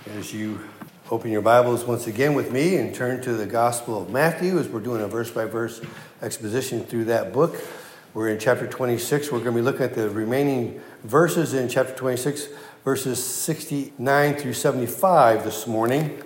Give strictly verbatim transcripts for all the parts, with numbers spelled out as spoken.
As you open your Bibles once again with me and turn to the Gospel of Matthew, as we're doing a verse-by-verse exposition through that book. We're in chapter twenty-six. We're going to be looking at the remaining verses in chapter twenty-six, verses sixty-nine through seventy-five this morning.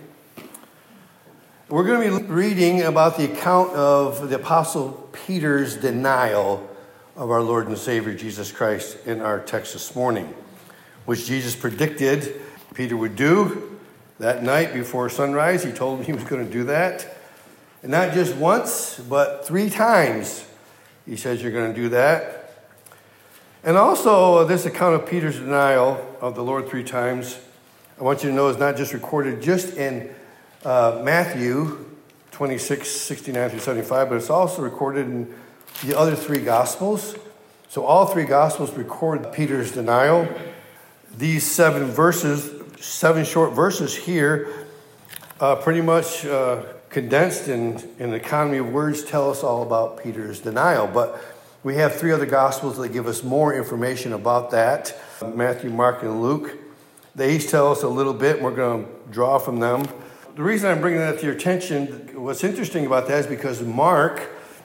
We're going to be reading about the account of the Apostle Peter's denial of our Lord and Savior Jesus Christ in our text this morning, which Jesus predicted Peter would do that night before sunrise. He told him he was going to do that. And not just once, but three times he says you're going to do that. And also, this account of Peter's denial of the Lord three times, I want you to know is not just recorded just in uh, Matthew twenty-six, sixty-nine through seventy-five, but it's also recorded in the other three Gospels. So all three Gospels record Peter's denial. These seven verses, seven short verses here, uh, pretty much uh, condensed in, in an economy of words, tell us all about Peter's denial. But we have three other Gospels that give us more information about that. Matthew, Mark, and Luke. They each tell us a little bit, and we're going to draw from them. The reason I'm bringing that to your attention, what's interesting about that is because Mark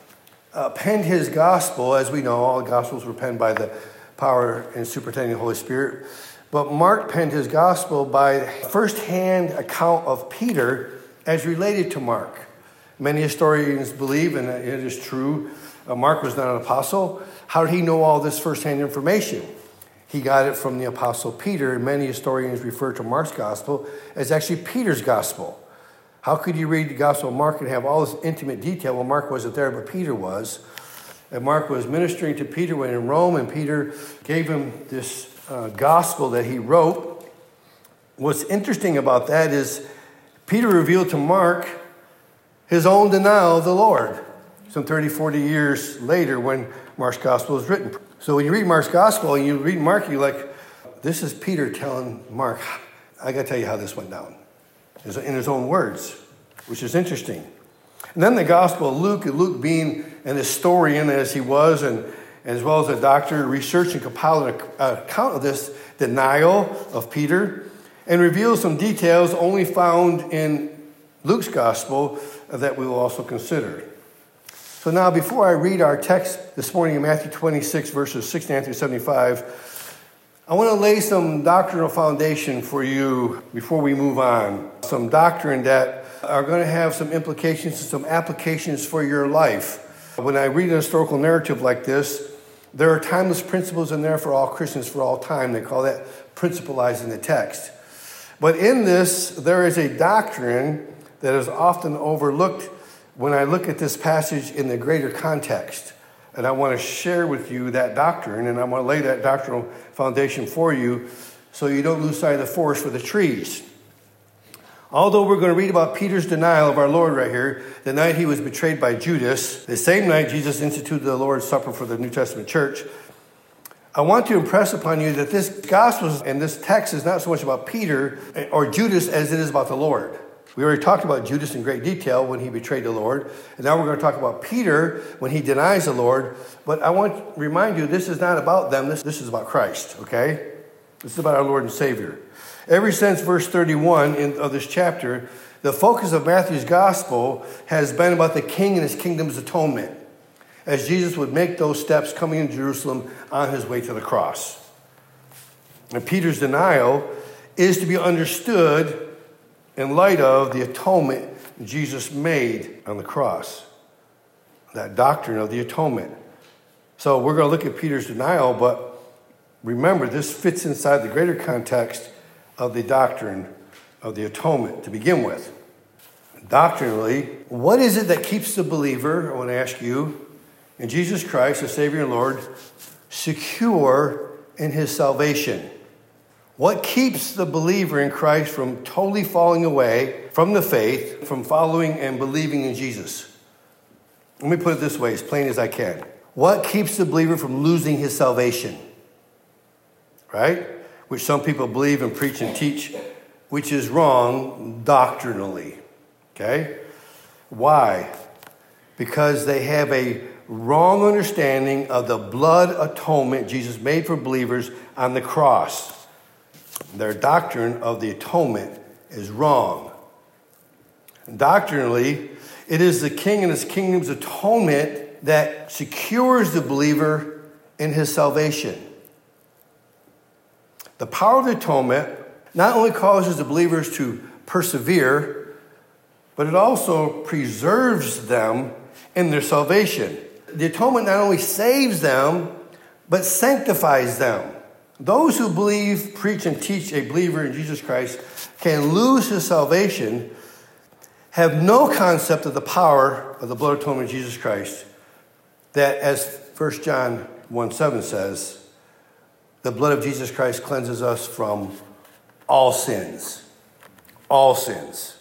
uh, penned his Gospel. As we know, all the Gospels were penned by the power and superintending of the Holy Spirit. But Mark penned his gospel by first-hand account of Peter as related to Mark. Many historians believe, and it is true, uh, Mark was not an apostle. How did he know all this first-hand information? He got it from the apostle Peter, and many historians refer to Mark's gospel as actually Peter's gospel. How could you read the gospel of Mark and have all this intimate detail? Well, Mark wasn't there, but Peter was. And Mark was ministering to Peter when in Rome, and Peter gave him this Uh, gospel that he wrote. What's interesting about that is Peter revealed to Mark his own denial of the Lord some thirty, forty years later when Mark's gospel was written. So when you read Mark's gospel and you read Mark, you're like, this is Peter telling Mark, I got to tell you how this went down in his own words, which is interesting. And then the gospel of Luke, Luke being an historian as he was, and as well as a doctor, researched and compiled an account of this denial of Peter and reveals some details only found in Luke's gospel that we will also consider. So now, before I read our text this morning in Matthew twenty-six, verses sixty-nine through seventy-five, I want to lay some doctrinal foundation for you before we move on. Some doctrine that are going to have some implications and some applications for your life. When I read an historical narrative like this, there are timeless principles in there for all Christians for all time. They call that principalizing the text. But in this, there is a doctrine that is often overlooked when I look at this passage in the greater context. And I want to share with you that doctrine, and I want to lay that doctrinal foundation for you so you don't lose sight of the forest for the trees. Although we're going to read about Peter's denial of our Lord right here, the night he was betrayed by Judas, the same night Jesus instituted the Lord's Supper for the New Testament church, I want to impress upon you that this gospel and this text is not so much about Peter or Judas as it is about the Lord. We already talked about Judas in great detail when he betrayed the Lord, and now we're going to talk about Peter when he denies the Lord. But I want to remind you, this is not about them. This, this is about Christ, okay? This is about our Lord and Savior. Ever since verse thirty-one in, of this chapter, the focus of Matthew's gospel has been about the king and his kingdom's atonement, as Jesus would make those steps coming into Jerusalem on his way to the cross. And Peter's denial is to be understood in light of the atonement Jesus made on the cross, that doctrine of the atonement. So we're going to look at Peter's denial, but remember, this fits inside the greater context of the doctrine of the atonement to begin with. Doctrinally, what is it that keeps the believer, I want to ask you, in Jesus Christ, the Savior and Lord, secure in his salvation? What keeps the believer in Christ from totally falling away from the faith, from following and believing in Jesus? Let me put it this way, as plain as I can. What keeps the believer from losing his salvation? Right? Which some people believe and preach and teach, which is wrong doctrinally. Okay? Why? Because they have a wrong understanding of the blood atonement Jesus made for believers on the cross. Their doctrine of the atonement is wrong. Doctrinally, it is the king and his kingdom's atonement that secures the believer in his salvation. The power of the atonement not only causes the believers to persevere, but it also preserves them in their salvation. The atonement not only saves them, but sanctifies them. Those who believe, preach, and teach a believer in Jesus Christ can lose his salvation, have no concept of the power of the blood atonement of Jesus Christ, that, as First John one seven says, the blood of Jesus Christ cleanses us from all sins. All sins.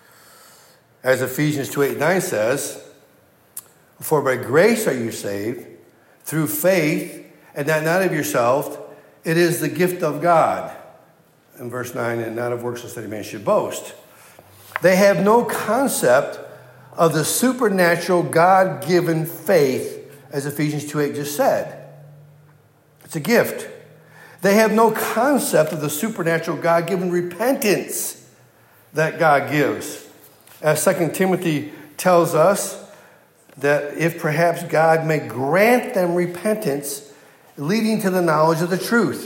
As Ephesians two eight nine says, for by grace are you saved, through faith, and that not of yourself, it is the gift of God. In verse nine, and not of works lest any man should boast. They have no concept of the supernatural God-given faith, as Ephesians two eight just said. It's a gift. They have no concept of the supernatural God-given repentance that God gives. As Second Timothy tells us, that if perhaps God may grant them repentance, leading to the knowledge of the truth.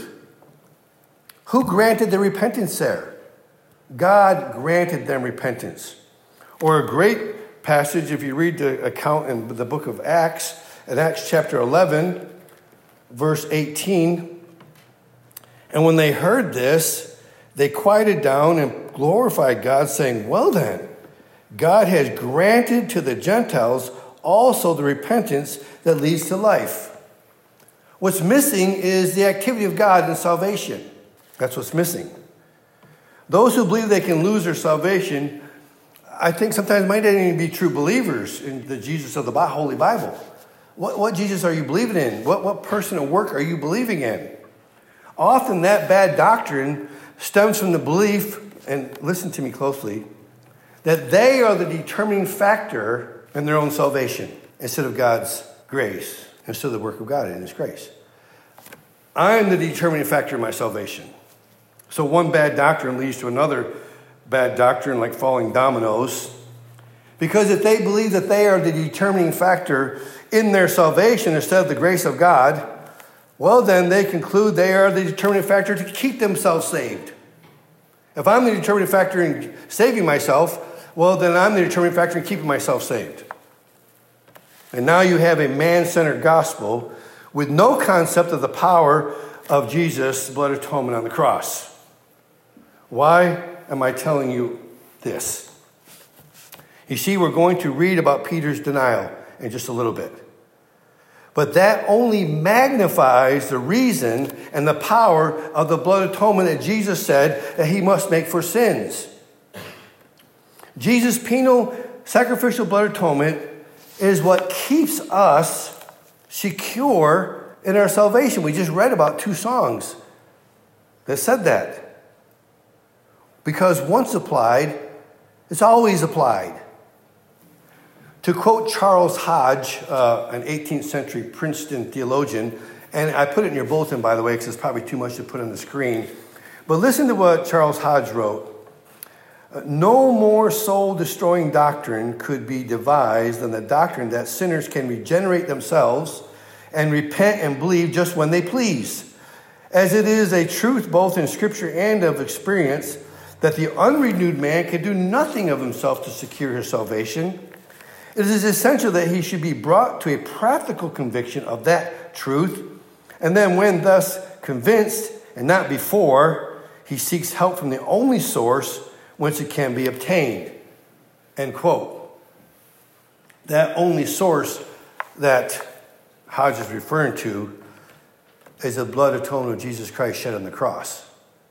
Who granted the repentance there? God granted them repentance. Or a great passage, if you read the account in the book of Acts, in Acts chapter eleven, verse eighteen, and when they heard this, they quieted down and glorified God, saying, well then, God has granted to the Gentiles also the repentance that leads to life. What's missing is the activity of God in salvation. That's what's missing. Those who believe they can lose their salvation, I think sometimes might not even be true believers in the Jesus of the Holy Bible. What, what Jesus are you believing in? What, what person or work are you believing in? Often that bad doctrine stems from the belief, and listen to me closely, that they are the determining factor in their own salvation instead of God's grace, instead of the work of God in his grace. I'm the determining factor in my salvation. So one bad doctrine leads to another bad doctrine, like falling dominoes. Because if they believe that they are the determining factor in their salvation instead of the grace of God, well, then they conclude they are the determining factor to keep themselves saved. If I'm the determining factor in saving myself, well, then I'm the determining factor in keeping myself saved. And now you have a man-centered gospel with no concept of the power of Jesus' blood atonement on the cross. Why am I telling you this? You see, we're going to read about Peter's denial in just a little bit. But that only magnifies the reason and the power of the blood atonement that Jesus said that he must make for sins. Jesus' penal sacrificial blood atonement is what keeps us secure in our salvation. We just read about two songs that said that. Because once applied, it's always applied. To quote Charles Hodge, uh, an eighteenth century Princeton theologian, and I put it in your bulletin, by the way, because it's probably too much to put on the screen. But listen to what Charles Hodge wrote. No more soul-destroying doctrine could be devised than the doctrine that sinners can regenerate themselves and repent and believe just when they please, as it is a truth both in Scripture and of experience that the unrenewed man can do nothing of himself to secure his salvation. It is essential that he should be brought to a practical conviction of that truth, and then when thus convinced, and not before, he seeks help from the only source whence it can be obtained. End quote. That only source that Hodge is referring to is the blood atonement of Jesus Christ shed on the cross.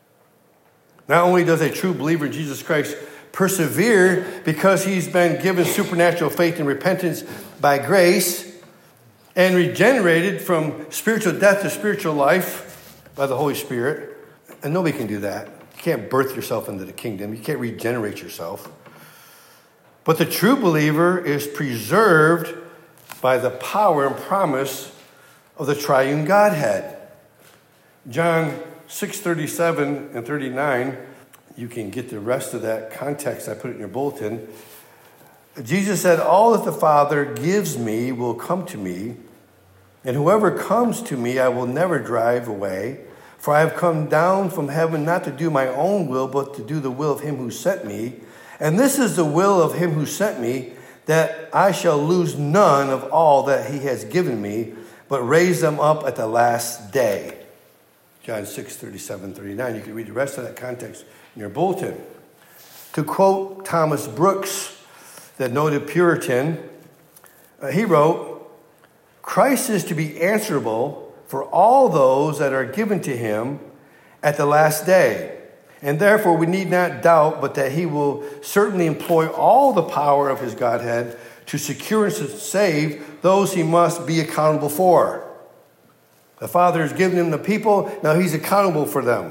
Not only does a true believer in Jesus Christ persevere because he's been given supernatural faith and repentance by grace and regenerated from spiritual death to spiritual life by the Holy Spirit, and nobody can do that. You can't birth yourself into the kingdom. You can't regenerate yourself. But the true believer is preserved by the power and promise of the triune Godhead. John six thirty-seven and thirty-nine, you can get the rest of that context. I put it in your bulletin. Jesus said, all that the Father gives me will come to me, and whoever comes to me I will never drive away. For I have come down from heaven not to do my own will, but to do the will of him who sent me. And this is the will of him who sent me, that I shall lose none of all that he has given me, but raise them up at the last day. John six, thirty-seven, thirty-nine. You can read the rest of that context in your bulletin. To quote Thomas Brooks, the noted Puritan, uh, he wrote, Christ is to be answerable for all those that are given to him at the last day. And therefore we need not doubt but that he will certainly employ all the power of his Godhead to secure and to save those he must be accountable for. The Father has given him the people, now he's accountable for them.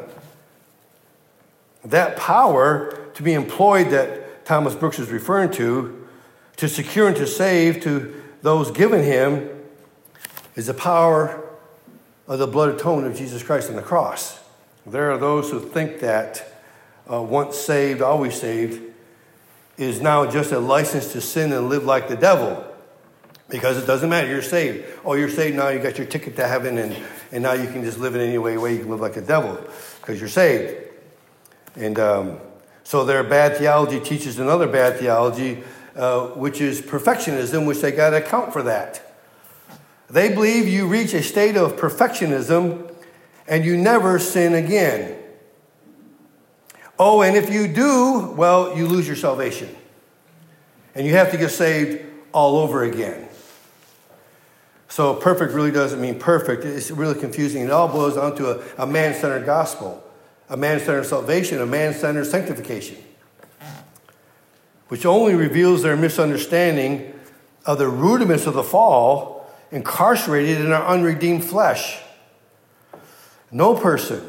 That power to be employed that Thomas Brooks is referring to, to secure and to save to those given him, is the power of the blood atonement of Jesus Christ on the cross. There are those who think that uh, once saved, always saved, is now just a license to sin and live like the devil. Because it doesn't matter, you're saved. Oh, you're saved now, you got your ticket to heaven, and, and now you can just live in any way, way you can live like a devil, because you're saved. And um, so their bad theology teaches another bad theology, uh, which is perfectionism, which they got to account for that. They believe you reach a state of perfectionism and you never sin again. Oh, and if you do, well, you lose your salvation. And you have to get saved all over again. So perfect really doesn't mean perfect. It's really confusing. It all boils down to a, a man-centered gospel, a man-centered salvation, a man-centered sanctification, which only reveals their misunderstanding of the rudiments of the fall incarcerated in our unredeemed flesh. No person,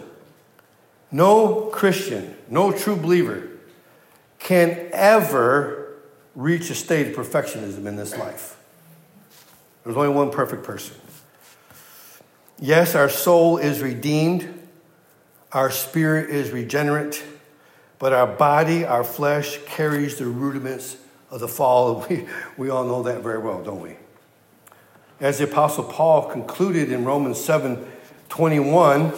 no Christian, no true believer can ever reach a state of perfectionism in this life. There's only one perfect person. Yes, our soul is redeemed. Our spirit is regenerate. But our body, our flesh, carries the rudiments of the fall. We, we all know that very well, don't we? As the Apostle Paul concluded in Romans seven twenty-one,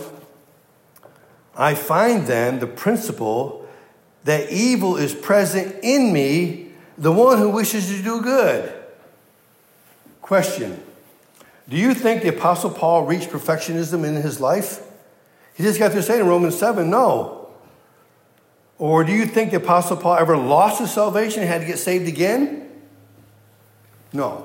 I find then the principle that evil is present in me, the one who wishes to do good. Question: do you think the Apostle Paul reached perfectionism in his life? He just got to say in Romans seven, no. Or do you think the Apostle Paul ever lost his salvation and had to get saved again? No.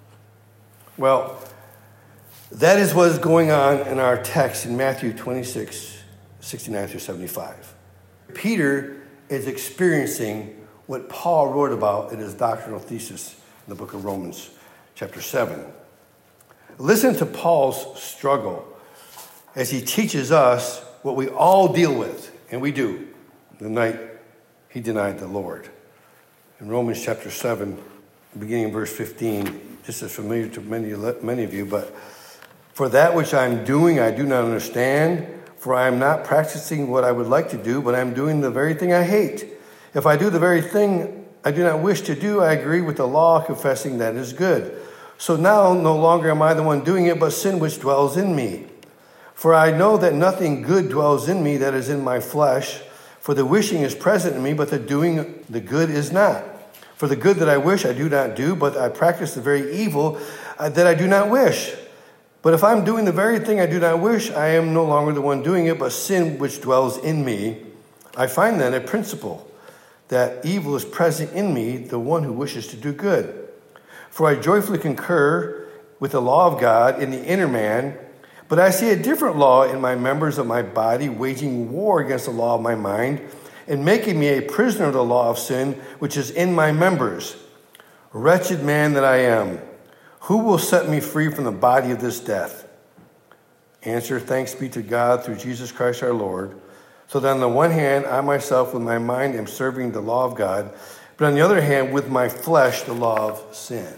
Well, that is what is going on in our text in Matthew twenty-six, sixty-nine through seventy-five. Peter is experiencing what Paul wrote about in his doctrinal thesis in the book of Romans, chapter seven. Listen to Paul's struggle as he teaches us what we all deal with, and we do, the night he denied the Lord. In Romans chapter seven, beginning in verse fifteen, this is familiar to many, many of you, but for that which I'm doing, I do not understand, for I am not practicing what I would like to do, but I'm doing the very thing I hate. If I do the very thing I do not wish to do, I agree with the law, confessing that is good. So now no longer am I the one doing it, but sin which dwells in me. For I know that nothing good dwells in me, that is in my flesh. For the wishing is present in me, but the doing the good is not. For the good that I wish I do not do, but I practice the very evil that I do not wish. But if I'm doing the very thing I do not wish, I am no longer the one doing it, but sin which dwells in me. I find then a principle, that evil is present in me, the one who wishes to do good. For I joyfully concur with the law of God in the inner man, but I see a different law in my members of my body, waging war against the law of my mind, and making me a prisoner of the law of sin, which is in my members. Wretched man that I am, who will set me free from the body of this death? Answer: thanks be to God through Jesus Christ our Lord. So that on the one hand, I myself with my mind am serving the law of God, but on the other hand, with my flesh, the law of sin.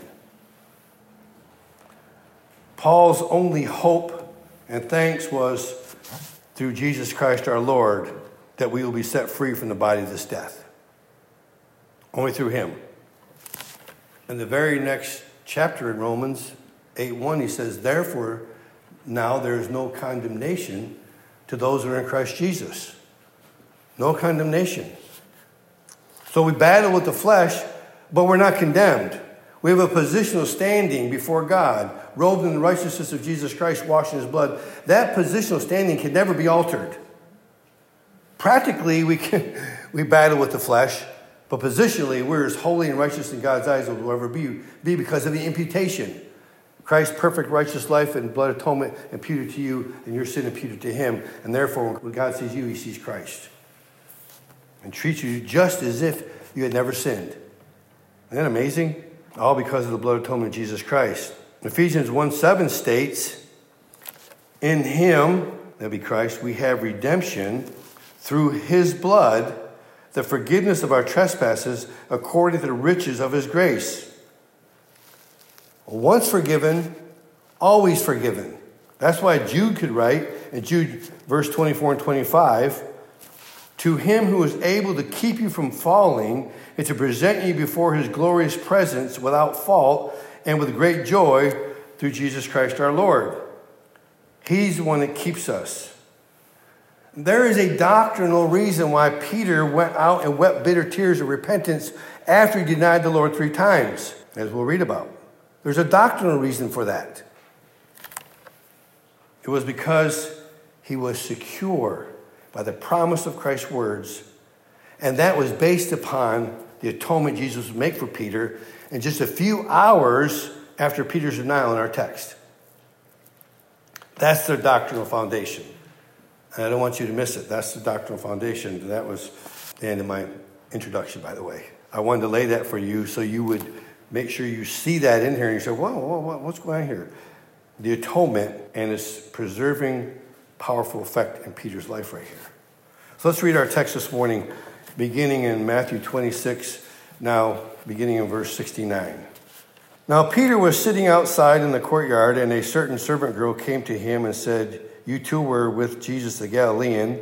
Paul's only hope and thanks was through Jesus Christ our Lord. that we will be set free from the body of this death. Only through him. In the very next chapter in Romans eight one, he says, therefore, now there is no condemnation to those who are in Christ Jesus. No condemnation. So we battle with the flesh, but we're not condemned. We have a positional standing before God, robed in the righteousness of Jesus Christ, washed in his blood. That positional standing can never be altered. Practically, we can we battle with the flesh, but positionally, we're as holy and righteous in God's eyes as we'll ever be, be because of the imputation. Christ's perfect righteous life and blood atonement imputed to you, and your sin imputed to him. And therefore, when God sees you, he sees Christ. And treats you just as if you had never sinned. Isn't that amazing? All because of the blood atonement of Jesus Christ. Ephesians one seven states, in him, that be Christ, we have redemption through his blood, the forgiveness of our trespasses according to the riches of his grace. Once forgiven, always forgiven. That's why Jude could write in Jude verse twenty-four and twenty-five, to him who is able to keep you from falling and to present you before his glorious presence without fault and with great joy through Jesus Christ our Lord. He's the one that keeps us. There is a doctrinal reason why Peter went out and wept bitter tears of repentance after he denied the Lord three times, as we'll read about. There's a doctrinal reason for that. It was because he was secure by the promise of Christ's words, and that was based upon the atonement Jesus would make for Peter in just a few hours after Peter's denial in our text. That's their doctrinal foundation. And I don't want you to miss it. That's the doctrinal foundation. That was the end of my introduction, by the way. I wanted to lay that for you so you would make sure you see that in here and you say, whoa, whoa, whoa, what's going on here? The atonement and its preserving, powerful effect in Peter's life right here. So let's read our text this morning, beginning in Matthew twenty-six, now beginning in verse sixty-nine. Now Peter was sitting outside in the courtyard, and a certain servant girl came to him and said, you too were with Jesus the Galilean.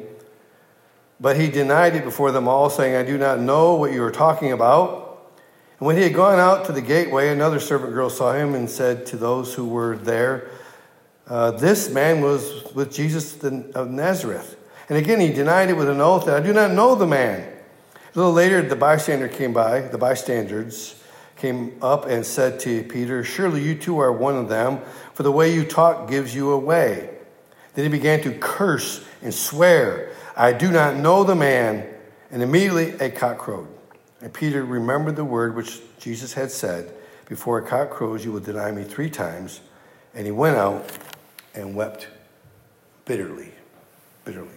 But he denied it before them all, saying, I do not know what you are talking about. And when he had gone out to the gateway, another servant girl saw him and said to those who were there, uh, this man was with Jesus of Nazareth. And again he denied it with an oath, that I do not know the man. A little later the bystander came by, the bystanders came up and said to Peter, surely you too are one of them, for the way you talk gives you away. Then he began to curse and swear, I do not know the man. And immediately a cock crowed. And Peter remembered the word which Jesus had said, before a cock crows, you will deny me three times. And he went out and wept bitterly, bitterly.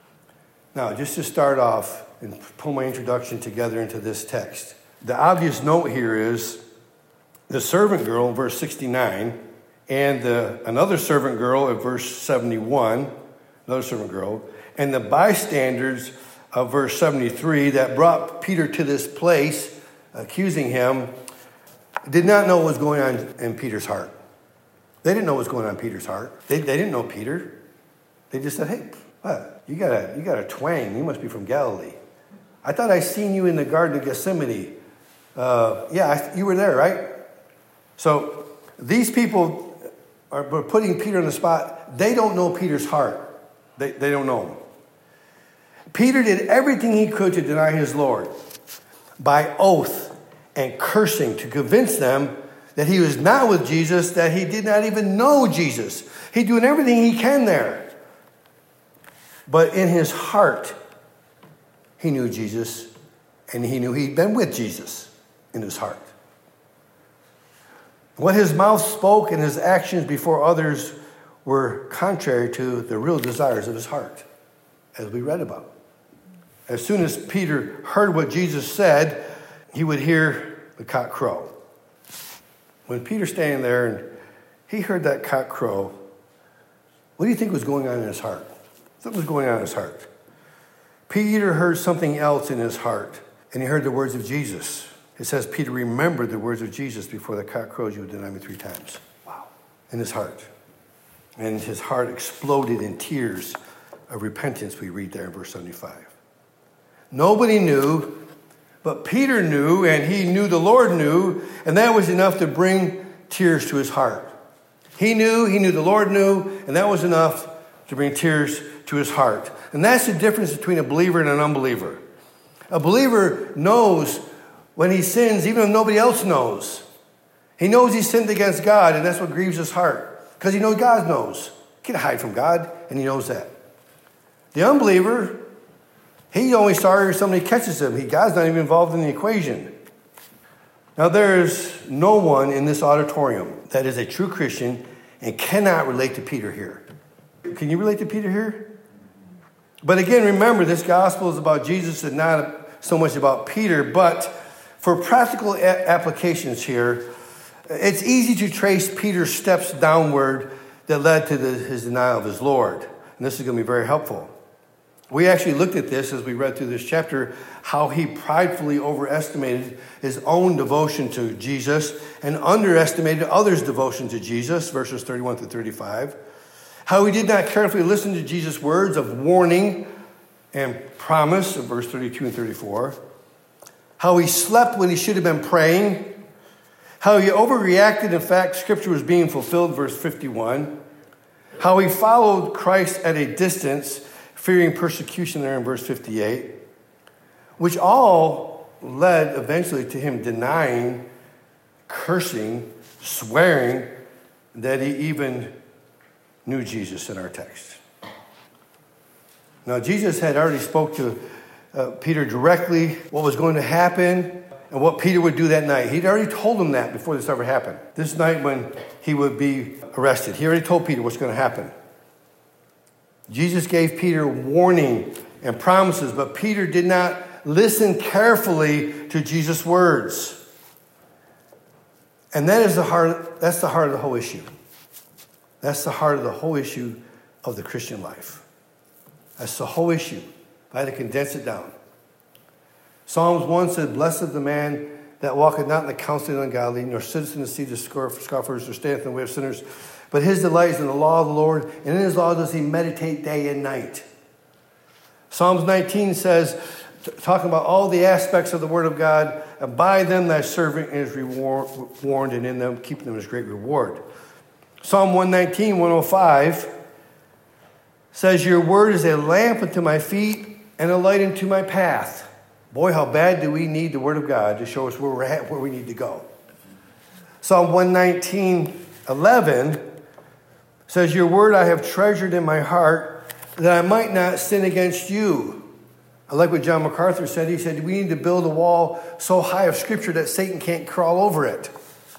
Now, just to start off and pull my introduction together into this text, the obvious note here is the servant girl in verse sixty-nine and the, another servant girl in verse seventy-one, another servant girl, and the bystanders of verse seventy-three that brought Peter to this place, accusing him, did not know what was going on in Peter's heart. They didn't know what was going on in Peter's heart. They, they didn't know Peter. They just said, hey, what? You got a, you got a twang. You must be from Galilee. I thought I seen you in the Garden of Gethsemane. Uh, yeah, I, you were there, right? So these people are putting Peter on the spot. They don't know Peter's heart. They, they don't know him. Peter did everything he could to deny his Lord by oath and cursing to convince them that he was not with Jesus, that he did not even know Jesus. He's doing everything he can there. But in his heart, he knew Jesus, and he knew he'd been with Jesus in his heart. What his mouth spoke and his actions before others were contrary to the real desires of his heart, as we read about. As soon as Peter heard what Jesus said, he would hear the cock crow. When Peter's standing there and he heard that cock crow, what do you think was going on in his heart? Something was going on in his heart. Peter heard something else in his heart, and he heard the words of Jesus. It says Peter remembered the words of Jesus, before the cock crows, you would deny me three times. Wow. In his heart. And his heart exploded in tears of repentance, we read there in verse seventy-five. Nobody knew, but Peter knew, and he knew the Lord knew, and that was enough to bring tears to his heart. He knew, he knew the Lord knew, and that was enough to bring tears to his heart. And that's the difference between a believer and an unbeliever. A believer knows when he sins, even if nobody else knows. He knows he sinned against God, and that's what grieves his heart. Because he knows God knows. He can't hide from God, and he knows that. The unbeliever, he's only sorry if somebody catches him. He, God's not even involved in the equation. Now, there's no one in this auditorium that is a true Christian and cannot relate to Peter here. Can you relate to Peter here? But again, remember, this gospel is about Jesus and not so much about Peter. But for practical a- applications here, it's easy to trace Peter's steps downward that led to the, his denial of his Lord. And this is going to be very helpful. We actually looked at this as we read through this chapter, how he pridefully overestimated his own devotion to Jesus and underestimated others' devotion to Jesus, verses thirty-one through thirty-five. How he did not carefully listen to Jesus' words of warning and promise, of verse thirty-two and thirty-four. How he slept when he should have been praying. How he overreacted, in fact, Scripture was being fulfilled, verse fifty-one. How he followed Christ at a distance, fearing persecution there in verse fifty-eight, which all led eventually to him denying, cursing, swearing that he even knew Jesus in our text. Now, Jesus had already spoke to uh, Peter directly what was going to happen and what Peter would do that night. He'd already told him that before this ever happened. This night when he would be arrested, he already told Peter what's going to happen. Jesus gave Peter warning and promises, but Peter did not listen carefully to Jesus' words. And that is the heart, that's the heart of the whole issue. That's the heart of the whole issue of the Christian life. That's the whole issue. If I had to condense it down. Psalms one said, "Blessed the man that walketh not in the counsel of the ungodly, nor sitteth in the seat of scoffers, or standeth in the way of sinners. But his delight is in the law of the Lord, and in his law does he meditate day and night." Psalms nineteen says, talking about all the aspects of the word of God, "And by them thy servant is reward, warned, and in them keeping them is great reward." Psalm one nineteen, one oh five says, "Your word is a lamp unto my feet and a light unto my path." Boy, how bad do we need the word of God to show us where we're at, where we need to go. Psalm one nineteen, eleven says, "Your word I have treasured in my heart, that I might not sin against you." I like what John MacArthur said. He said, we need to build a wall so high of Scripture that Satan can't crawl over it.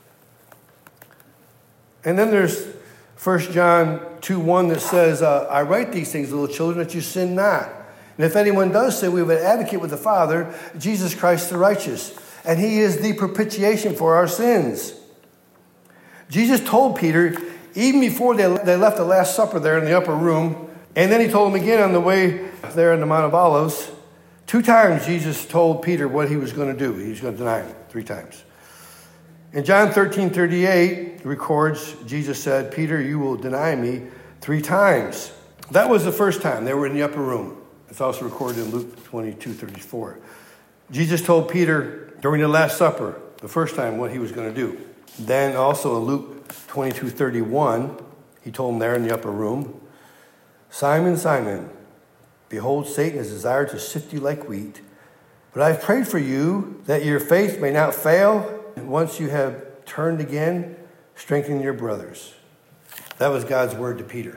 And then there's First John two one that says, uh, "I write these things, little children, that you sin not. And if anyone does sin, we have an advocate with the Father, Jesus Christ the righteous. And he is the propitiation for our sins." Jesus told Peter, even before they, they left the Last Supper there in the upper room, and then he told him again on the way there on the Mount of Olives, two times Jesus told Peter what he was going to do. He was going to deny him three times. In John thirteen thirty-eight records, Jesus said, "Peter, you will deny me three times." That was the first time they were in the upper room. It's also recorded in Luke twenty-two thirty-four. Jesus told Peter during the Last Supper, the first time, what he was going to do. Then also in Luke twenty-two thirty-one, he told him there in the upper room, "Simon, Simon, behold, Satan has desired to sift you like wheat, but I've prayed for you that your faith may not fail. And once you have turned again, strengthen your brothers." That was God's word to Peter.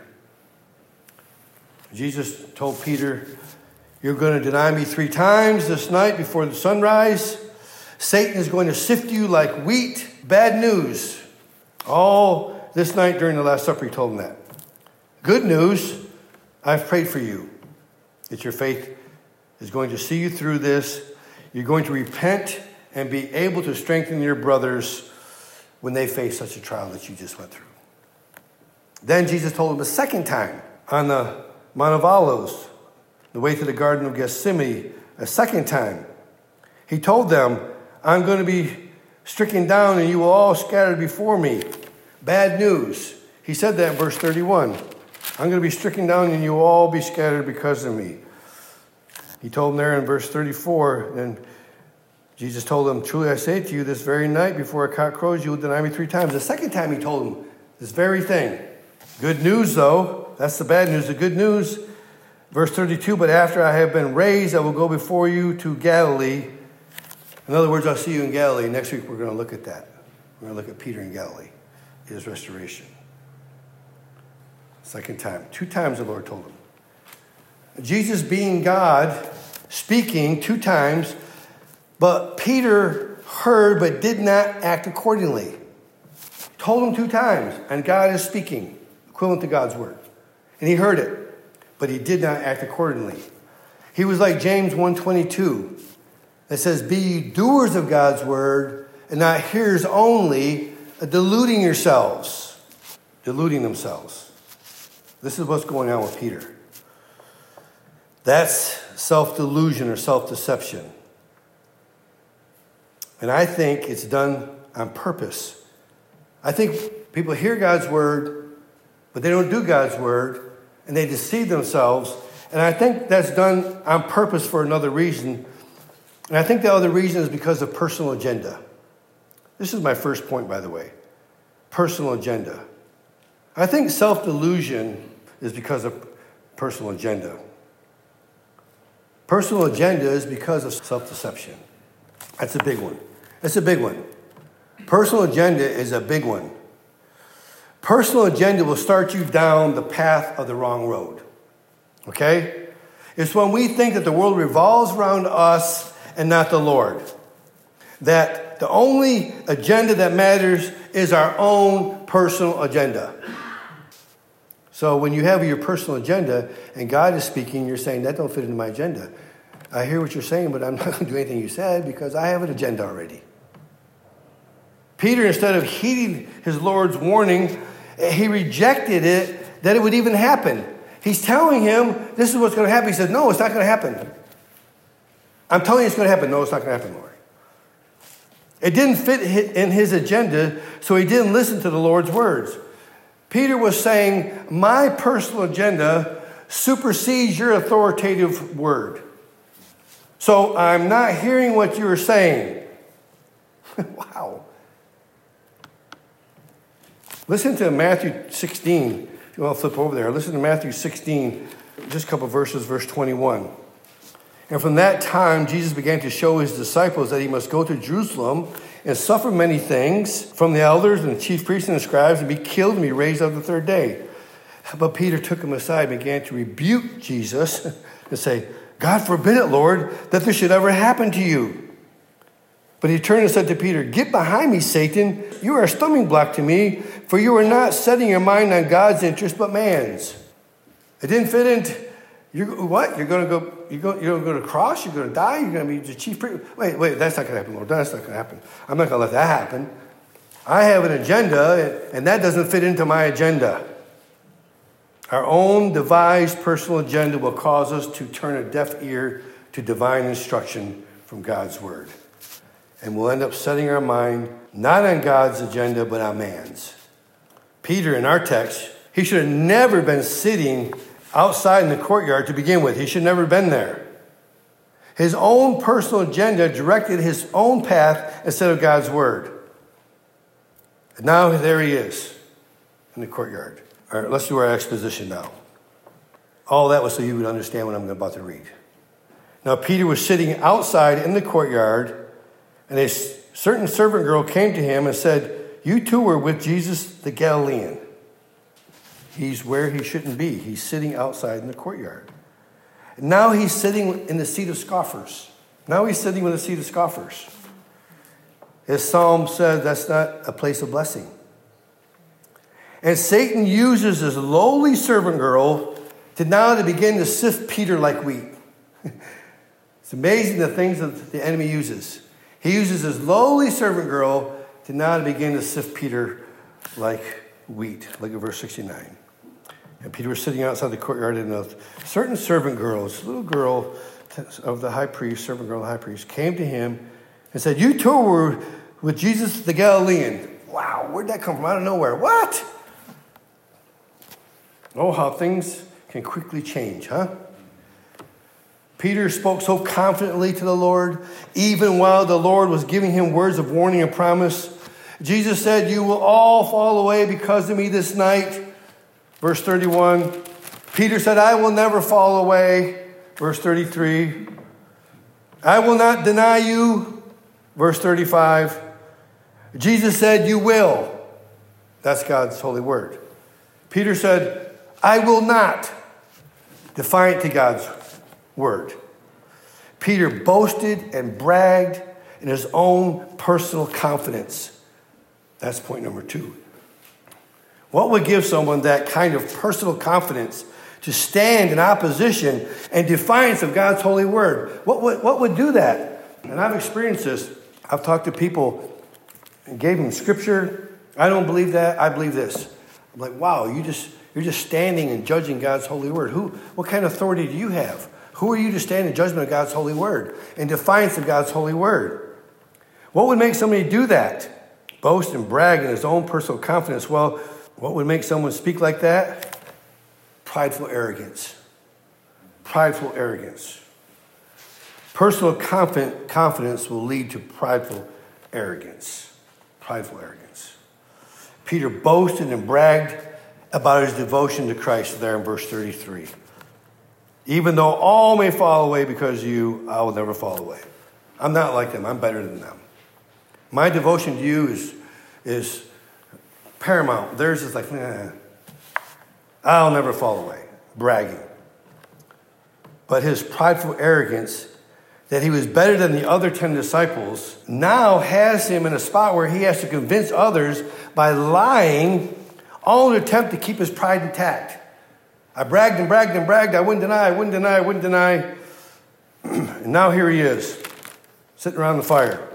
Jesus told Peter, "You're going to deny me three times this night before the sunrise. Satan is going to sift you like wheat." Bad news. All this night during the Last Supper, he told him that. Good news, I've prayed for you, that your faith is going to see you through this. You're going to repent and be able to strengthen your brothers when they face such a trial that you just went through. Then Jesus told him a second time on the Mount of Olives, the way to the Garden of Gethsemane, a second time. He told them, "I'm going to be stricken down and you will all scatter before me." Bad news. He said that in verse thirty-one. "I'm going to be stricken down and you will all be scattered because of me." He told them there in verse thirty-four, and Jesus told them, truly I say to you, this very night before a cock crows, you will deny me three times. The second time he told them this very thing. Good news, though. That's the bad news. The good news, verse thirty-two, but after I have been raised, I will go before you to Galilee. In other words, I'll see you in Galilee. Next week, we're going to look at that. We're going to look at Peter in Galilee, his restoration. Second time. Two times the Lord told him. Jesus being God, speaking two times, but Peter heard but did not act accordingly. Told him two times, and God is speaking, equivalent to God's word. And he heard it, but he did not act accordingly. He was like James one twenty-two that says, be ye doers of God's word and not hearers only, deluding yourselves. Deluding themselves. This is what's going on with Peter. That's self-delusion or self-deception. And I think it's done on purpose. I think people hear God's word, but they don't do God's word, and they deceive themselves. And I think that's done on purpose for another reason. And I think the other reason is because of personal agenda. This is my first point, by the way. Personal agenda. I think self-delusion is because of personal agenda. Personal agenda is because of self-deception. That's a big one. That's a big one. Personal agenda is a big one. Personal agenda will start you down the path of the wrong road. Okay? It's when we think that the world revolves around us and not the Lord. That the only agenda that matters is our own personal agenda. So when you have your personal agenda and God is speaking, you're saying, that don't fit into my agenda. I hear what you're saying, but I'm not going to do anything you said because I have an agenda already. Peter, instead of heeding his Lord's warning, he rejected it, that it would even happen. He's telling him, this is what's going to happen. He says, no, it's not going to happen. I'm telling you it's going to happen. No, it's not going to happen, Lord. It didn't fit in his agenda, so he didn't listen to the Lord's words. Peter was saying, my personal agenda supersedes your authoritative word. So I'm not hearing what you're saying. Wow. Listen to Matthew sixteen. If you want to flip over there, listen to Matthew sixteen, just a couple verses, verse twenty-one. And from that time, Jesus began to show his disciples that he must go to Jerusalem and suffer many things from the elders and the chief priests and the scribes and be killed and be raised on the third day. But Peter took him aside and began to rebuke Jesus and say, God forbid it, Lord, that this should ever happen to you. But he turned and said to Peter, get behind me, Satan. You are a stumbling block to me, for you are not setting your mind on God's interest, but man's. It didn't fit into, you're, what? You're going to go, you're going, you're going to go to the cross? You're going to die? You're going to be the chief priest? Wait, wait, that's not going to happen, Lord. That's not going to happen. I'm not going to let that happen. I have an agenda, and that doesn't fit into my agenda. Our own devised personal agenda will cause us to turn a deaf ear to divine instruction from God's word. And we'll end up setting our mind not on God's agenda, but on man's. Peter, in our text, he should have never been sitting outside in the courtyard to begin with. He should have never been there. His own personal agenda directed his own path instead of God's word. And now there he is in the courtyard. All right, let's do our exposition now. All that was so you would understand what I'm about to read. Now, Peter was sitting outside in the courtyard, and a certain servant girl came to him and said, you two were with Jesus the Galilean. He's where he shouldn't be. He's sitting outside in the courtyard. Now he's sitting in the seat of scoffers. Now he's sitting with a seat of scoffers. As Psalm said, that's not a place of blessing. And Satan uses this lowly servant girl to now to begin to sift Peter like wheat. It's amazing the things that the enemy uses. He uses this lowly servant girl to now to begin to sift Peter like wheat. Look at verse sixty-nine. And Peter was sitting outside the courtyard, and a certain servant girl, this little girl of the high priest, servant girl of the high priest, came to him and said, you two were with Jesus the Galilean. Wow, where'd that come from? Out of nowhere. What? Oh, how things can quickly change, huh? Peter spoke so confidently to the Lord, even while the Lord was giving him words of warning and promise. Jesus said, you will all fall away because of me this night. Verse thirty-one. Peter said, I will never fall away. Verse thirty-three. I will not deny you. Verse thirty-five. Jesus said, you will. That's God's holy word. Peter said, I will not. Defiant to God's word. Peter boasted and bragged in his own personal confidence. That's point number two. What would give someone that kind of personal confidence to stand in opposition and defiance of God's holy word? What would, what would do that? And I've experienced this. I've talked to people and gave them scripture. I don't believe that. I believe this. I'm like, wow, you just, you're just standing and judging God's holy word. Who, what kind of authority do you have? Who are you to stand in judgment of God's holy word, in defiance of God's holy word? What would make somebody do that? Boast and brag in his own personal confidence. Well, what would make someone speak like that? Prideful arrogance. Prideful arrogance. Personal confidence will lead to prideful arrogance. Prideful arrogance. Peter boasted and bragged about his devotion to Christ there in verse thirty-three. Even though all may fall away because of you, I will never fall away. I'm not like them. I'm better than them. My devotion to you is, is paramount. Theirs is like, nah, I'll never fall away. Bragging. But his prideful arrogance, that he was better than the other ten disciples, now has him in a spot where he has to convince others by lying, all in an attempt to keep his pride intact. I bragged and bragged and bragged. I wouldn't deny, I wouldn't deny, I wouldn't deny. And now here he is, sitting around the fire.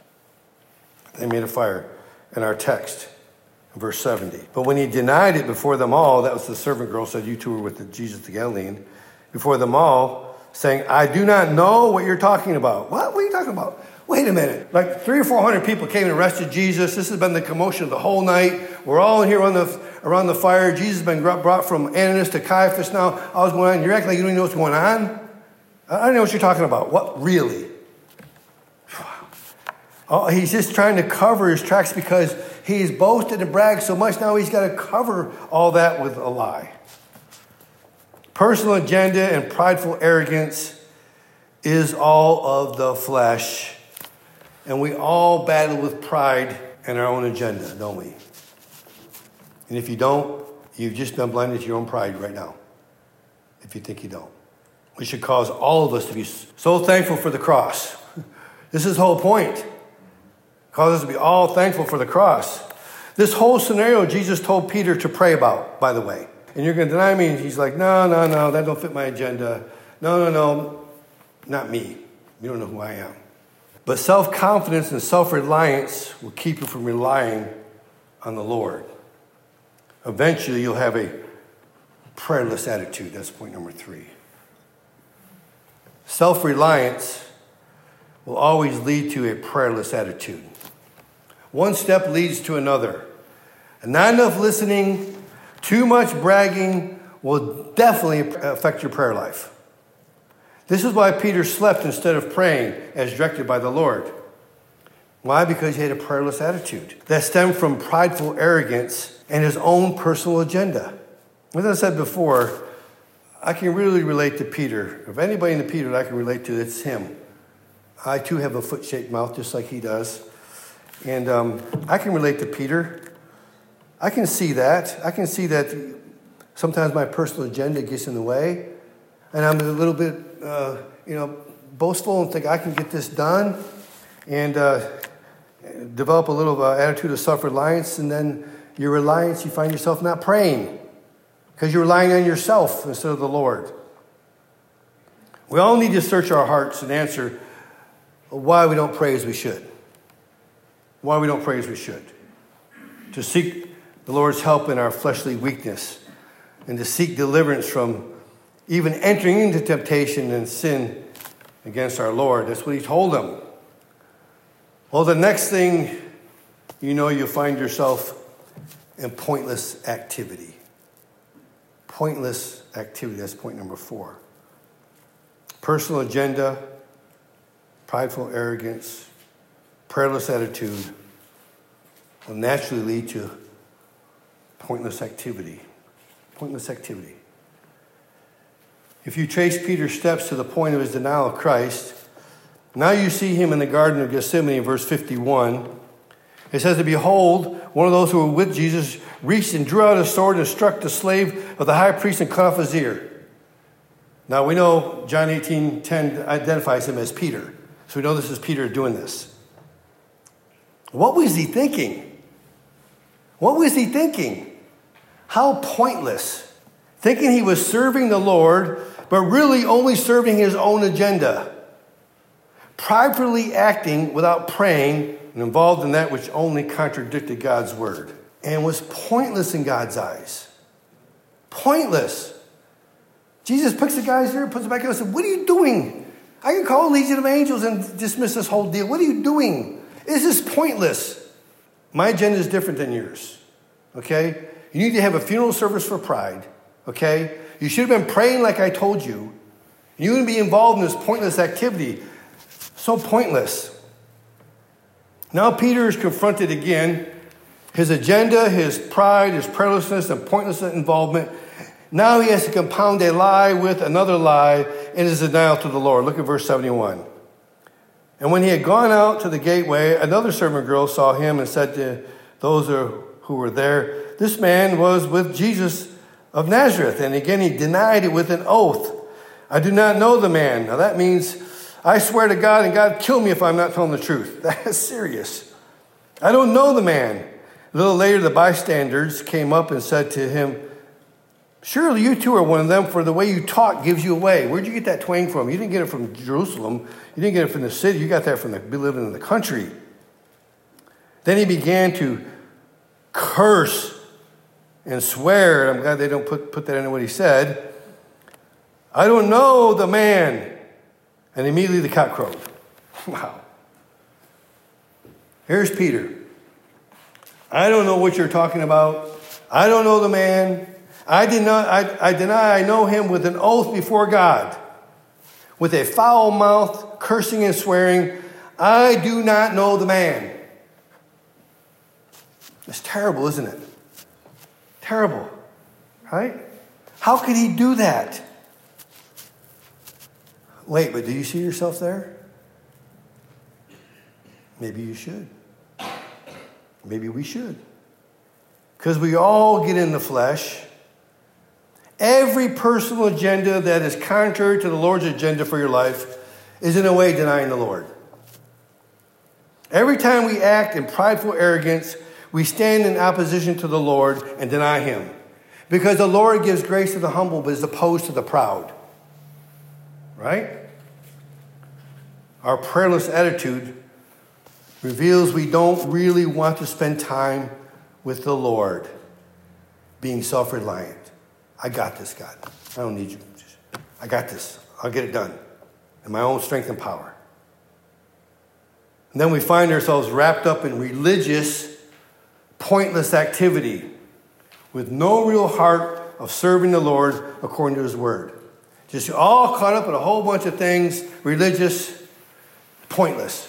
They made a fire in our text, in verse seventy. But when he denied it before them all, that was the servant girl said, you two were with the Jesus the Galilean, before them all, saying, I do not know what you're talking about. What? What are you talking about? Wait a minute. Like three or four hundred people came and arrested Jesus. This has been the commotion of the whole night. We're all in here on the, around the fire. Jesus has been brought from Ananias to Caiaphas now. All is going on. You're acting like you don't even know what's going on? I don't know what you're talking about. What? Really? Oh, he's just trying to cover his tracks because he's boasted and bragged so much. Now he's got to cover all that with a lie. Personal agenda and prideful arrogance is all of the flesh. And we all battle with pride and our own agenda, don't we? And if you don't, you've just been blinded to your own pride right now. If you think you don't. We should cause all of us to be so thankful for the cross. This is the whole point. Cause us to be all thankful for the cross. This whole scenario Jesus told Peter to pray about, by the way. And you're going to deny me? And he's like, no, no, no, that don't fit my agenda. No, no, no, not me. You don't know who I am. But self-confidence and self-reliance will keep you from relying on the Lord. Eventually, you'll have a prayerless attitude. That's point number three. Self-reliance will always lead to a prayerless attitude. One step leads to another. And not enough listening, too much bragging will definitely affect your prayer life. This is why Peter slept instead of praying as directed by the Lord. Why? Because he had a prayerless attitude that stemmed from prideful arrogance and his own personal agenda. As I said before, I can really relate to Peter. If anybody in the Peter that I can relate to, it's him. I too have a foot-shaped mouth just like he does. And um, I can relate to Peter. I can see that. I can see that sometimes my personal agenda gets in the way. And I'm a little bit, uh, you know, boastful and think I can get this done. And uh, develop a little uh, attitude of self-reliance. And then your reliance, you find yourself not praying. Because you're relying on yourself instead of the Lord. We all need to search our hearts and answer why we don't pray as we should. Why we don't pray as we should. To seek the Lord's help in our fleshly weakness. And to seek deliverance from even entering into temptation and sin against our Lord. That's what he told them. Well, the next thing you know, you'll find yourself in pointless activity. Pointless activity. That's point number four. personal agenda, prideful arrogance, prayerless attitude will naturally lead to pointless activity. Pointless activity. If you trace Peter's steps to the point of his denial of Christ, now you see him in the Garden of Gethsemane in verse fifty-one. It says, "And behold, one of those who were with Jesus reached and drew out a sword and struck the slave of the high priest and cut off his ear." Now we know John eighteen ten identifies him as Peter. So we know this is Peter doing this. What was he thinking? What was he thinking? How pointless. Thinking he was serving the Lord, but really only serving his own agenda. Pridefully acting without praying and involved in that which only contradicted God's word. And was pointless in God's eyes. Pointless. Jesus picks the guy's ear, puts it back in, and says, "What are you doing? I can call a legion of angels and dismiss this whole deal. What are you doing? This is pointless." My agenda is different than yours. Okay? You need to have a funeral service for pride. Okay? You should have been praying like I told you. You wouldn't be involved in this pointless activity. So pointless. Now Peter is confronted again. His agenda, his pride, his prayerlessness, and pointless involvement. Now he has to compound a lie with another lie in his denial to the Lord. Look at verse seventy-one. "And when he had gone out to the gateway, another servant girl saw him and said to those who were there, 'This man was with Jesus of Nazareth.' And again he denied it with an oath. 'I do not know the man.' Now that means, I swear to God, and God kill me if I'm not telling the truth. That's serious. I don't know the man. A little later, the bystanders came up and said to him, 'Surely you too are one of them, for the way you talk gives you away.'" Where'd you get that twang from? You didn't get it from Jerusalem. You didn't get it from the city. You got that from the, living in the country. Then he began to curse and swear. I'm glad they don't put, put that into what he said. "I don't know the man." And immediately the cock crowed. Wow. Here's Peter. "I don't know what you're talking about. I don't know the man. I deny, I, I deny I know him with an oath before God. With a foul mouth, cursing and swearing, I do not know the man." It's terrible, isn't it? Terrible, right? How could he do that? Wait, but do you see yourself there? Maybe you should. Maybe we should. Because we all get in the flesh. Every personal agenda that is contrary to the Lord's agenda for your life is in a way denying the Lord. Every time we act in prideful arrogance, we stand in opposition to the Lord and deny him. Because the Lord gives grace to the humble, but is opposed to the proud. Right? Our prayerless attitude reveals we don't really want to spend time with the Lord, being self-reliant. I got this, God. I don't need you. I got this. I'll get it done in my own strength and power. And then we find ourselves wrapped up in religious, pointless activity with no real heart of serving the Lord according to his word. Just all caught up in a whole bunch of things, religious, pointless.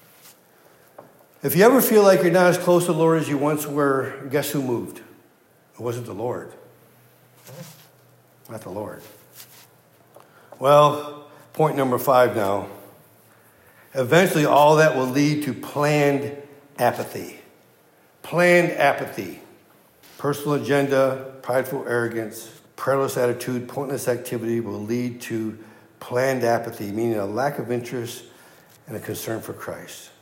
If you ever feel like you're not as close to the Lord as you once were, guess who moved? It wasn't the Lord. Not the Lord. Well, point number five now. Eventually, all that will lead to planned apathy. Planned apathy. Personal agenda, prideful arrogance, prayerless attitude, pointless activity will lead to planned apathy, meaning a lack of interest and a concern for Christ.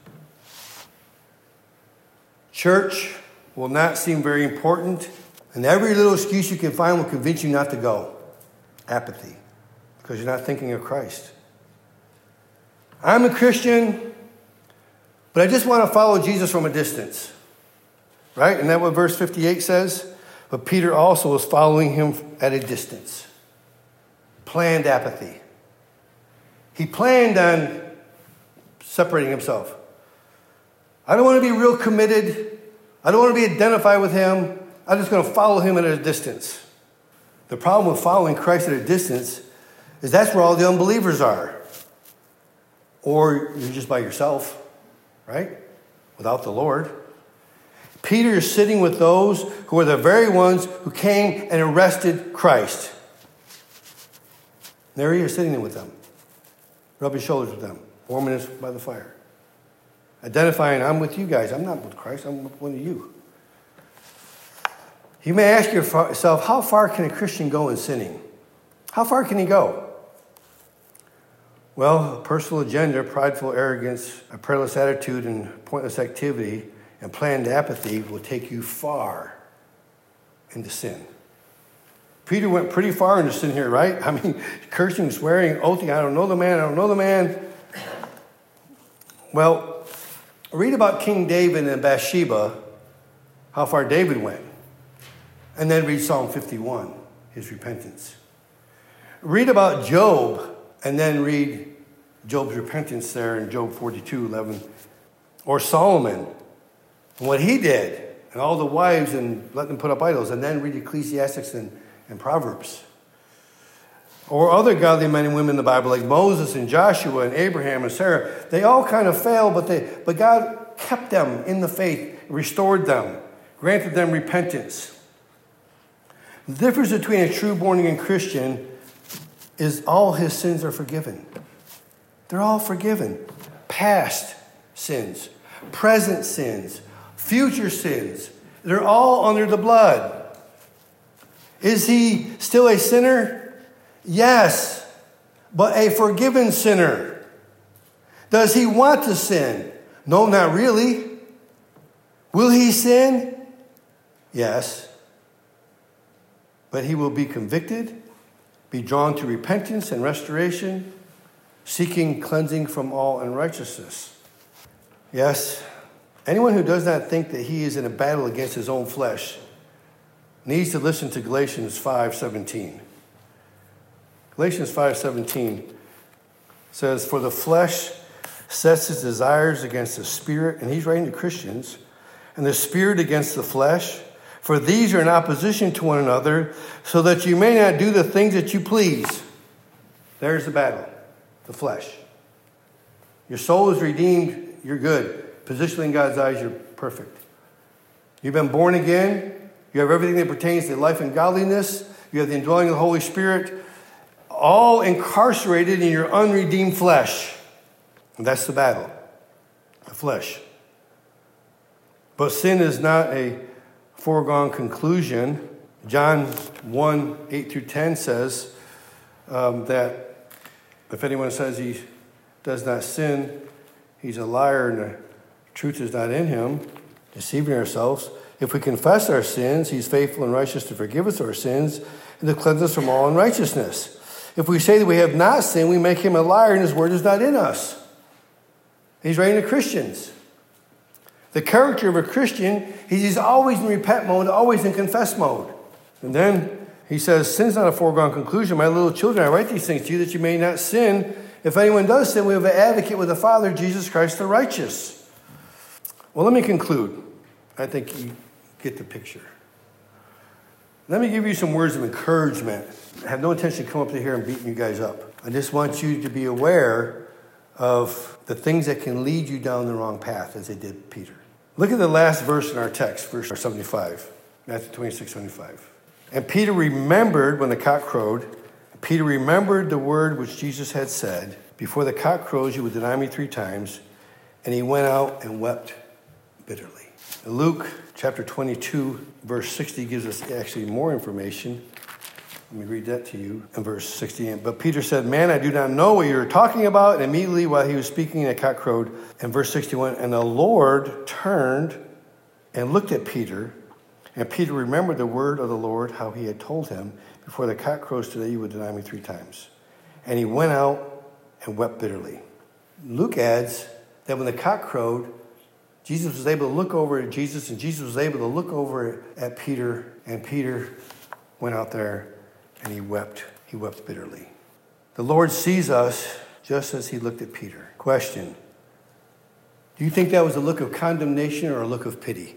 Church will not seem very important, and every little excuse you can find will convince you not to go. Apathy, because you're not thinking of Christ. I'm a Christian, but I just want to follow Jesus from a distance. Right? Isn't that what verse fifty-eight says? But Peter also was following him at a distance. Planned apathy. He planned on separating himself. I don't want to be real committed. I don't want to be identified with him. I'm just going to follow him at a distance. The problem with following Christ at a distance is that's where all the unbelievers are. Or you're just by yourself, right? Without the Lord. Peter is sitting with those who are the very ones who came and arrested Christ. There he is sitting there with them, rubbing shoulders with them, warming us by the fire. Identifying, I'm with you guys. I'm not with Christ. I'm with one of you. You may ask yourself, how far can a Christian go in sinning? How far can he go? Well, personal agenda, prideful arrogance, a prayerless attitude, and pointless activity, and planned apathy will take you far into sin. Peter went pretty far into sin here, right? I mean, cursing, swearing, oathing, I don't know the man, I don't know the man. Well, read about King David and Bathsheba, how far David went. And then read Psalm fifty-one, his repentance. Read about Job, and then read Job's repentance there in Job forty-two, eleven. Or Solomon, and what he did, and all the wives, and let them put up idols. And then read Ecclesiastes and, and Proverbs. Or other godly men and women in the Bible, like Moses and Joshua and Abraham and Sarah. They all kind of failed, but, they, but God kept them in the faith, restored them, granted them repentance. The difference between a true born-again Christian is all his sins are forgiven. They're all forgiven. Past sins, present sins, future sins. They're all under the blood. Is he still a sinner? Yes, but a forgiven sinner. Does he want to sin? No, not really. Will he sin? Yes. But he will be convicted, be drawn to repentance and restoration, seeking cleansing from all unrighteousness. Yes, anyone who does not think that he is in a battle against his own flesh needs to listen to Galatians five seventeen. Galatians five seventeen says, for the flesh sets its desires against the spirit, and he's writing to Christians, and the spirit against the flesh. For these are in opposition to one another, so that you may not do the things that you please. There's the battle, the flesh. Your soul is redeemed, you're good. Positionally in God's eyes, you're perfect. You've been born again. You have everything that pertains to life and godliness. You have the indwelling of the Holy Spirit, all incarcerated in your unredeemed flesh. And that's the battle, the flesh. But sin is not a foregone conclusion. John one, eight through ten says um, that if anyone says he does not sin, he's a liar and the truth is not in him, deceiving ourselves. If we confess our sins, he's faithful and righteous to forgive us our sins and to cleanse us from all unrighteousness. If we say that we have not sinned, we make him a liar and his word is not in us. He's writing to Christians. The character of a Christian is he's always in repent mode, always in confess mode. And then he says, sin's not a foregone conclusion. My little children, I write these things to you that you may not sin. If anyone does sin, we have an advocate with the Father, Jesus Christ the righteous. Well, let me conclude. I think you get the picture. Let me give you some words of encouragement. I have no intention to come up to here and beating you guys up. I just want you to be aware of the things that can lead you down the wrong path, as they did Peter. Look at the last verse in our text, verse seventy-five, Matthew twenty-six, seventy-five. And Peter remembered when the cock crowed. Peter remembered the word which Jesus had said, before the cock crows, you would deny me three times. And he went out and wept bitterly. Luke chapter twenty-two, verse sixty gives us actually more information. Let me read that to you in verse sixty. But Peter said, man, I do not know what you're talking about. And immediately while he was speaking, the cock crowed. And verse sixty-one, and the Lord turned and looked at Peter. And Peter remembered the word of the Lord, how he had told him, before the cock crows today, you would deny me three times. And he went out and wept bitterly. Luke adds that when the cock crowed, Jesus was able to look over at Jesus, and Jesus was able to look over at Peter, and Peter went out there and he wept. He wept bitterly. The Lord sees us just as he looked at Peter. Question: do you think that was a look of condemnation or a look of pity?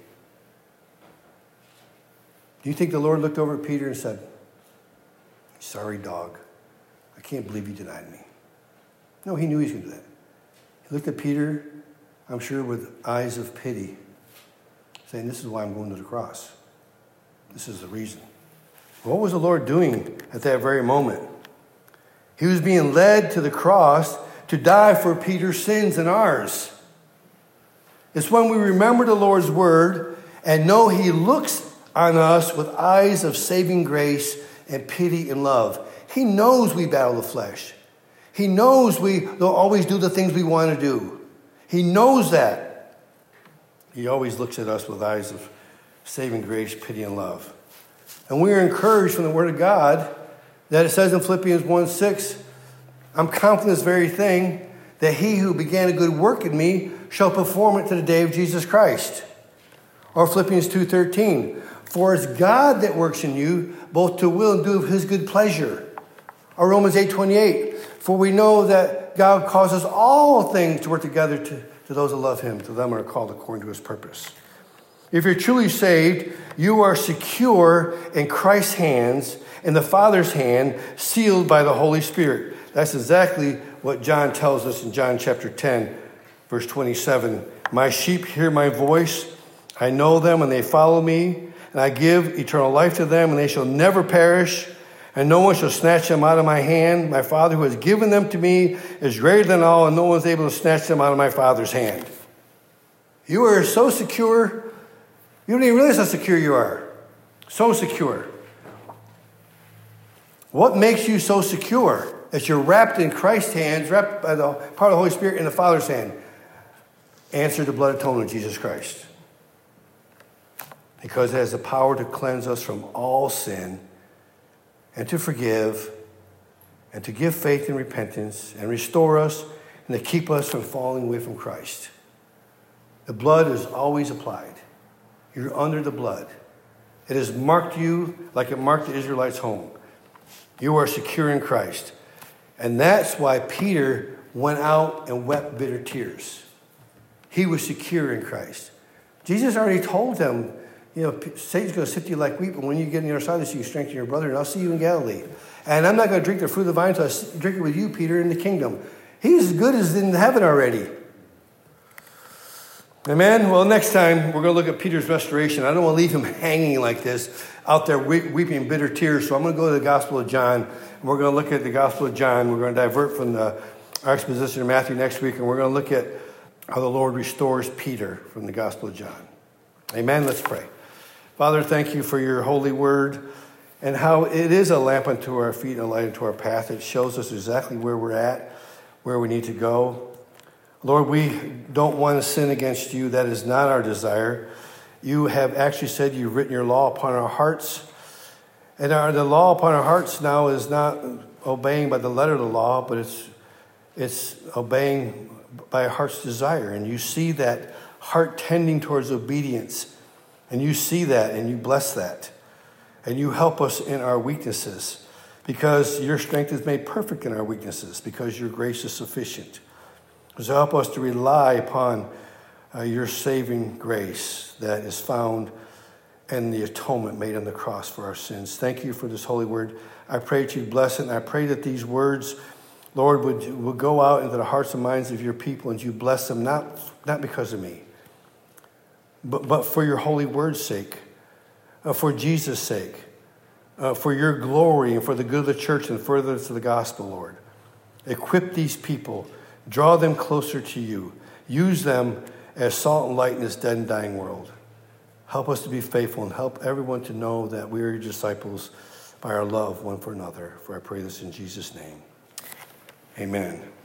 Do you think the Lord looked over at Peter and said, sorry, dog, I I can't believe you denied me. No, he knew he was going to do that. He looked at Peter, I'm sure with eyes of pity, saying, this is why I'm going to the cross. This is the reason. What was the Lord doing at that very moment? He was being led to the cross to die for Peter's sins and ours. It's when we remember the Lord's word and know he looks on us with eyes of saving grace and pity and love. He knows we battle the flesh. He knows we don't always do the things we want to do. He knows that. He always looks at us with eyes of saving grace, pity, and love. And we are encouraged from the word of God that it says in Philippians one six, I'm confident in this very thing, that he who began a good work in me shall perform it to the day of Jesus Christ. Or Philippians two thirteen, for it's God that works in you, both to will and do of his good pleasure. Or Romans eight twenty-eight, for we know that God causes all things to work together to, to those that love him, to them who are called according to his purpose. If you're truly saved, you are secure in Christ's hands, in the Father's hand, sealed by the Holy Spirit. That's exactly what John tells us in John chapter ten, verse twenty-seven. My sheep hear my voice. I know them and they follow me. And I give eternal life to them and they shall never perish. And no one shall snatch them out of my hand. My Father who has given them to me is greater than all, and no one is able to snatch them out of my Father's hand. You are so secure. You don't even realize how secure you are. So secure. What makes you so secure? That you're wrapped in Christ's hands, wrapped by the part of the Holy Spirit in the Father's hand. Answer the blood atonement of Jesus Christ. Because it has the power to cleanse us from all sin and to forgive and to give faith and repentance and restore us and to keep us from falling away from Christ. The blood is always applied. You're under the blood. It has marked you like it marked the Israelites' home. You are secure in Christ. And that's why Peter went out and wept bitter tears. He was secure in Christ. Jesus already told them, you know, Satan's going to sift you like wheat, but when you get on the other side of this, you strengthen your brother, and I'll see you in Galilee. And I'm not going to drink the fruit of the vine until I drink it with you, Peter, in the kingdom. He's as good as in heaven already. Amen? Well, next time, we're going to look at Peter's restoration. I don't want to leave him hanging like this, out there weeping bitter tears. So I'm going to go to the Gospel of John, and we're going to look at the Gospel of John. We're going to divert from the our exposition of Matthew next week, and we're going to look at how the Lord restores Peter from the Gospel of John. Amen? Let's pray. Father, thank you for your holy word and how it is a lamp unto our feet and a light unto our path. It shows us exactly where we're at, where we need to go. Lord, we don't want to sin against you. That is not our desire. You have actually said you've written your law upon our hearts. And our, the law upon our hearts now is not obeying by the letter of the law, but it's it's obeying by a heart's desire. And you see that heart tending towards obedience. And you see that and you bless that. And you help us in our weaknesses because your strength is made perfect in our weaknesses because your grace is sufficient. So help us to rely upon uh, your saving grace that is found in the atonement made on the cross for our sins. Thank you for this holy word. I pray that you bless it, and I pray that these words, Lord, would, would go out into the hearts and minds of your people, and you bless them, not, not because of me, but, but for your holy word's sake, uh, for Jesus' sake, uh, for your glory and for the good of the church and furtherance of the gospel, Lord. Equip these people. Draw them closer to you. Use them as salt and light in this dead and dying world. Help us to be faithful and help everyone to know that we are your disciples by our love one for another. For I pray this in Jesus' name. Amen.